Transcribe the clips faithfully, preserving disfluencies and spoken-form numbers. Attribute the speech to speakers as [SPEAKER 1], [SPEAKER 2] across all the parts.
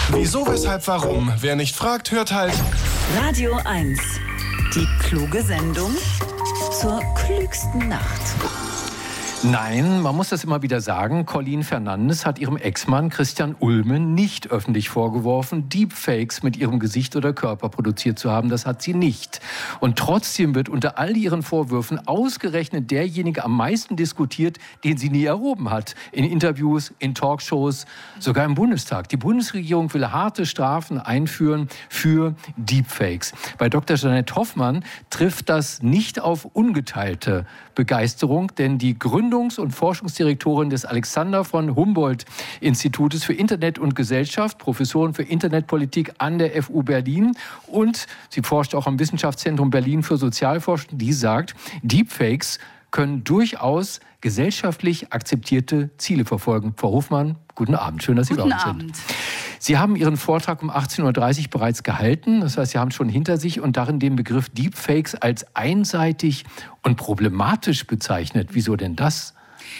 [SPEAKER 1] Wieso, weshalb, warum? Wer nicht fragt, hört halt
[SPEAKER 2] Radio eins. Die kluge Sendung zur klügsten Nacht.
[SPEAKER 3] Nein, man muss das immer wieder sagen, Colleen Fernandes hat ihrem Ex-Mann Christian Ulmen nicht öffentlich vorgeworfen, Deepfakes mit ihrem Gesicht oder Körper produziert zu haben. Das hat sie nicht. Und trotzdem wird unter all ihren Vorwürfen ausgerechnet derjenige am meisten diskutiert, den sie nie erhoben hat. In Interviews, in Talkshows, sogar im Bundestag. Die Bundesregierung will harte Strafen einführen für Deepfakes. Bei Doktor Jeanette Hoffmann trifft das nicht auf ungeteilte Begeisterung, denn die Gründungs- und Forschungsdirektorin des Alexander von Humboldt-Institutes für Internet und Gesellschaft, Professorin für Internetpolitik an der F U Berlin, und sie forscht auch am Wissenschaftszentrum Berlin für Sozialforschung, die sagt, Deepfakes können durchaus gesellschaftlich akzeptierte Ziele verfolgen. Frau Hofmann, guten Abend. Schön, dass Sie
[SPEAKER 4] guten
[SPEAKER 3] bei uns
[SPEAKER 4] Abend.
[SPEAKER 3] sind. Sie haben Ihren Vortrag um achtzehn Uhr dreißig bereits gehalten. Das heißt, Sie haben schon hinter sich und darin den Begriff Deepfakes als einseitig und problematisch bezeichnet. Wieso denn das?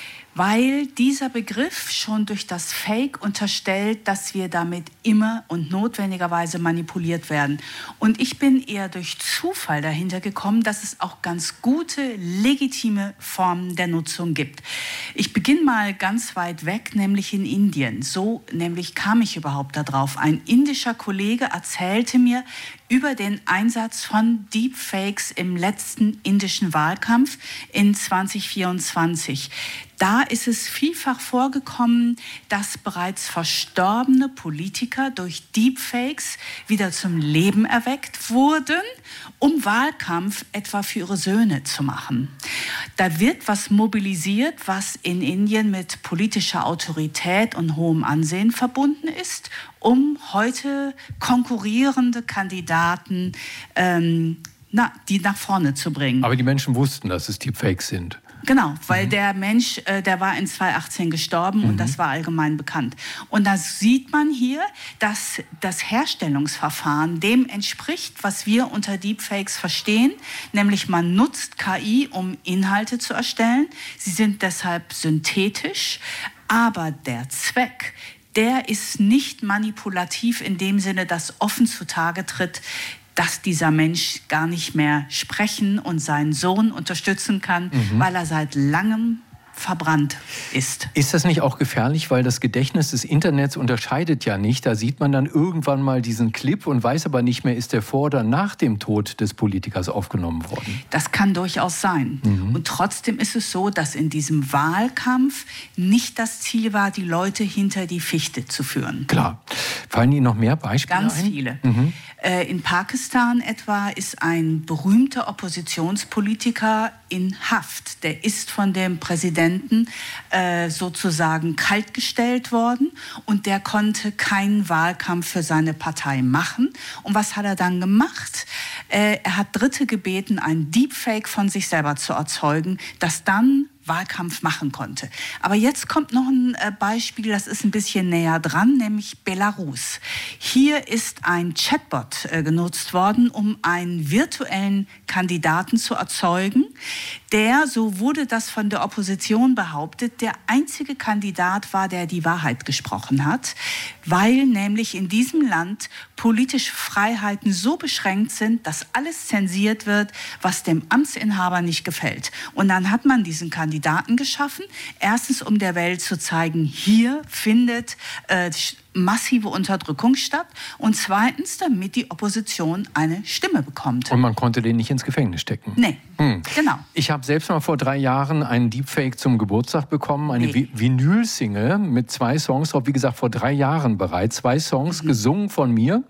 [SPEAKER 4] Weil dieser Begriff schon durch das Fake unterstellt, dass wir damit immer und notwendigerweise manipuliert werden. Und ich bin eher durch Zufall dahinter gekommen, dass es auch ganz gute, legitime Formen der Nutzung gibt. Ich beginne mal ganz weit weg, nämlich in Indien. So nämlich kam ich überhaupt darauf. Ein indischer Kollege erzählte mir über den Einsatz von Deepfakes im letzten indischen Wahlkampf in zwanzig vierundzwanzig. Da ist es vielfach vorgekommen, dass bereits verstorbene Politiker durch Deepfakes wieder zum Leben erweckt wurden, um Wahlkampf etwa für ihre Söhne zu machen. Da wird was mobilisiert, was in Indien mit politischer Autorität und hohem Ansehen verbunden ist, um heute konkurrierende Kandidaten ähm, na, die nach vorne zu bringen.
[SPEAKER 3] Aber die Menschen wussten, dass es Deepfakes sind.
[SPEAKER 4] Genau, weil mhm. der Mensch, äh, der war in zweitausendachtzehn gestorben mhm. und das war allgemein bekannt. Und da sieht man hier, dass das Herstellungsverfahren dem entspricht, was wir unter Deepfakes verstehen, nämlich man nutzt K I, um Inhalte zu erstellen. Sie sind deshalb synthetisch, aber der Zweck, der ist nicht manipulativ in dem Sinne, dass offen zutage tritt, dass dieser Mensch gar nicht mehr sprechen und seinen Sohn unterstützen kann, mhm. weil er seit langem verbrannt ist.
[SPEAKER 3] Ist das nicht auch gefährlich, weil das Gedächtnis des Internets unterscheidet ja nicht. Da sieht man dann irgendwann mal diesen Clip und weiß aber nicht mehr, ist der vor oder nach dem Tod des Politikers aufgenommen worden.
[SPEAKER 4] Das kann durchaus sein. Mhm. Und trotzdem ist es so, dass in diesem Wahlkampf nicht das Ziel war, die Leute hinter die Fichte zu führen.
[SPEAKER 3] Klar. Fallen Ihnen noch mehr Beispiele
[SPEAKER 4] Ganz
[SPEAKER 3] ein?
[SPEAKER 4] Ganz viele.
[SPEAKER 3] Mhm.
[SPEAKER 4] Äh, in Pakistan etwa ist ein berühmter Oppositionspolitiker in Haft. Der ist von dem Präsidenten äh, sozusagen kaltgestellt worden und der konnte keinen Wahlkampf für seine Partei machen. Und was hat er dann gemacht? Äh, er hat Dritte gebeten, ein Deepfake von sich selber zu erzeugen, das dann Wahlkampf machen konnte. Aber jetzt kommt noch ein Beispiel, das ist ein bisschen näher dran, nämlich Belarus. Hier ist ein Chatbot äh, genutzt worden, um einen virtuellen Kandidaten zu erzeugen, der, so wurde das von der Opposition behauptet, der einzige Kandidat war, der die Wahrheit gesprochen hat, weil nämlich in diesem Land politische Freiheiten so beschränkt sind, dass alles zensiert wird, was dem Amtsinhaber nicht gefällt. Und dann hat man diesen Kandidaten geschaffen, erstens um der Welt zu zeigen, hier findet äh, massive Unterdrückung statt und zweitens, damit die Opposition eine Stimme bekommt.
[SPEAKER 3] Und man konnte den nicht ins Gefängnis stecken?
[SPEAKER 4] Nee, hm. genau.
[SPEAKER 3] Ich habe selbst mal vor drei Jahren einen Deepfake zum Geburtstag bekommen, eine
[SPEAKER 4] nee.
[SPEAKER 3] Vinyl-Single mit zwei Songs, wie gesagt vor drei Jahren bereits, zwei Songs mhm. gesungen von mir,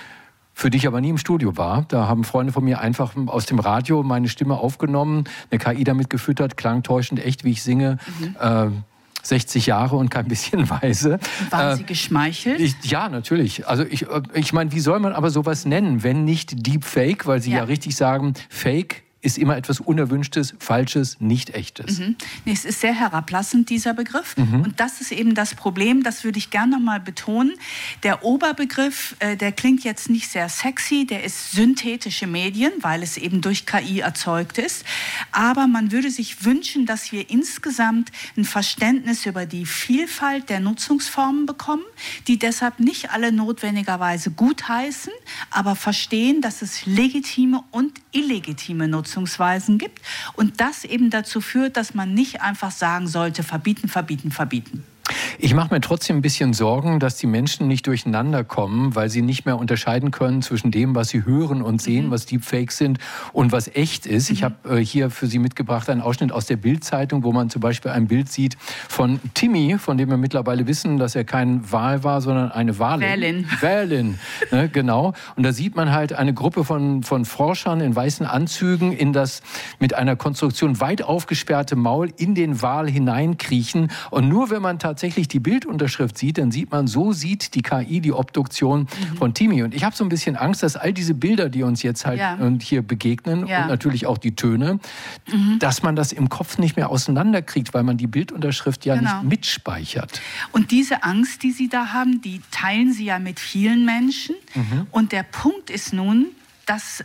[SPEAKER 3] für die ich aber nie im Studio war. Da haben Freunde von mir einfach aus dem Radio meine Stimme aufgenommen, eine K I damit gefüttert, klang täuschend echt, wie ich singe. Mhm. Äh, sechzig Jahre und kein bisschen weise.
[SPEAKER 4] Waren
[SPEAKER 3] äh,
[SPEAKER 4] Sie geschmeichelt?
[SPEAKER 3] Ich, ja, natürlich. Also ich, ich meine, wie soll man aber sowas nennen, wenn nicht Deepfake, weil Sie ja, ja richtig sagen, Fake ist immer etwas Unerwünschtes, Falsches, nicht Echtes.
[SPEAKER 4] Mhm. Nee, es ist sehr herablassend, dieser Begriff. Mhm. Und das ist eben das Problem, das würde ich gerne noch mal betonen. Der Oberbegriff, äh, der klingt jetzt nicht sehr sexy, der ist synthetische Medien, weil es eben durch K I erzeugt ist. Aber man würde sich wünschen, dass wir insgesamt ein Verständnis über die Vielfalt der Nutzungsformen bekommen, die deshalb nicht alle notwendigerweise gutheißen, aber verstehen, dass es legitime und illegitime Nutzungsweisen gibt und das eben dazu führt, dass man nicht einfach sagen sollte, verbieten, verbieten, verbieten.
[SPEAKER 3] Ich mache mir trotzdem ein bisschen Sorgen, dass die Menschen nicht durcheinander kommen, weil sie nicht mehr unterscheiden können zwischen dem, was sie hören und sehen, mhm. was Deepfakes sind und was echt ist. Mhm. Ich habe äh, hier für Sie mitgebracht einen Ausschnitt aus der Bild-Zeitung, wo man zum Beispiel ein Bild sieht von Timmy, von dem wir mittlerweile wissen, dass er kein Wal war, sondern eine Walin.
[SPEAKER 4] Wälin.
[SPEAKER 3] Wälin, ne, genau. Und da sieht man halt eine Gruppe von, von Forschern in weißen Anzügen in das mit einer Konstruktion weit aufgesperrte Maul in den Wal hineinkriechen. Und nur wenn man tatsächlich die Bildunterschrift sieht, dann sieht man, so sieht die K I die Obduktion mhm. von Timmy. Und ich habe so ein bisschen Angst, dass all diese Bilder, die uns jetzt halt ja. und hier begegnen ja. und natürlich auch die Töne, mhm. dass man das im Kopf nicht mehr auseinanderkriegt, weil man die Bildunterschrift ja genau. nicht mitspeichert.
[SPEAKER 4] Und diese Angst, die Sie da haben, die teilen Sie ja mit vielen Menschen. Mhm. Und der Punkt ist nun, dass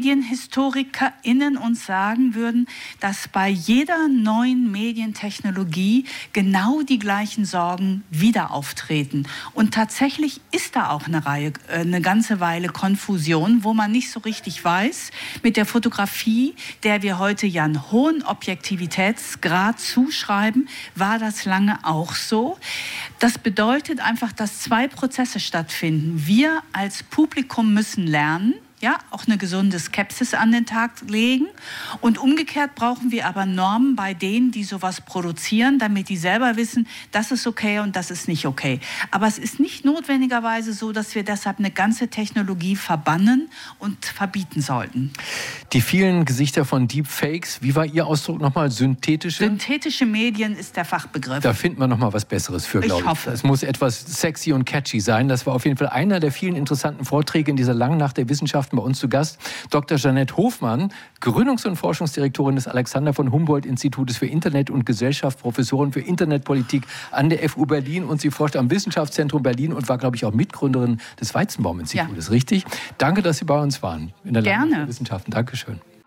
[SPEAKER 4] MedienhistorikerInnen uns sagen würden, dass bei jeder neuen Medientechnologie genau die gleichen Sorgen wieder auftreten. Und tatsächlich ist da auch eine Reihe, eine ganze Weile Konfusion, wo man nicht so richtig weiß, mit der Fotografie, der wir heute ja einen hohen Objektivitätsgrad zuschreiben, war das lange auch so. Das bedeutet einfach, dass zwei Prozesse stattfinden. Wir als Publikum müssen lernen, ja, auch eine gesunde Skepsis an den Tag legen. Und umgekehrt brauchen wir aber Normen bei denen, die sowas produzieren, damit die selber wissen, das ist okay und das ist nicht okay. Aber es ist nicht notwendigerweise so, dass wir deshalb eine ganze Technologie verbannen und verbieten sollten.
[SPEAKER 3] Die vielen Gesichter von Deepfakes, wie war Ihr Ausdruck nochmal? Synthetische?
[SPEAKER 4] Synthetische Medien ist der Fachbegriff.
[SPEAKER 3] Da finden wir nochmal was Besseres für, glaube ich.
[SPEAKER 4] Ich hoffe.
[SPEAKER 3] Es muss etwas sexy und catchy sein. Das war auf jeden Fall einer der vielen interessanten Vorträge in dieser langen Nacht der Wissenschaften. Bei uns zu Gast Doktor Jeanette Hofmann, Gründungs- und Forschungsdirektorin des Alexander von Humboldt-Institutes für Internet und Gesellschaft, Professorin für Internetpolitik an der F U Berlin und sie forscht am Wissenschaftszentrum Berlin und war, glaube ich, auch Mitgründerin des Weizenbaum-Institutes, ja. richtig? Danke, dass Sie bei uns waren in der Langen Nacht der Wissenschaften. Dankeschön.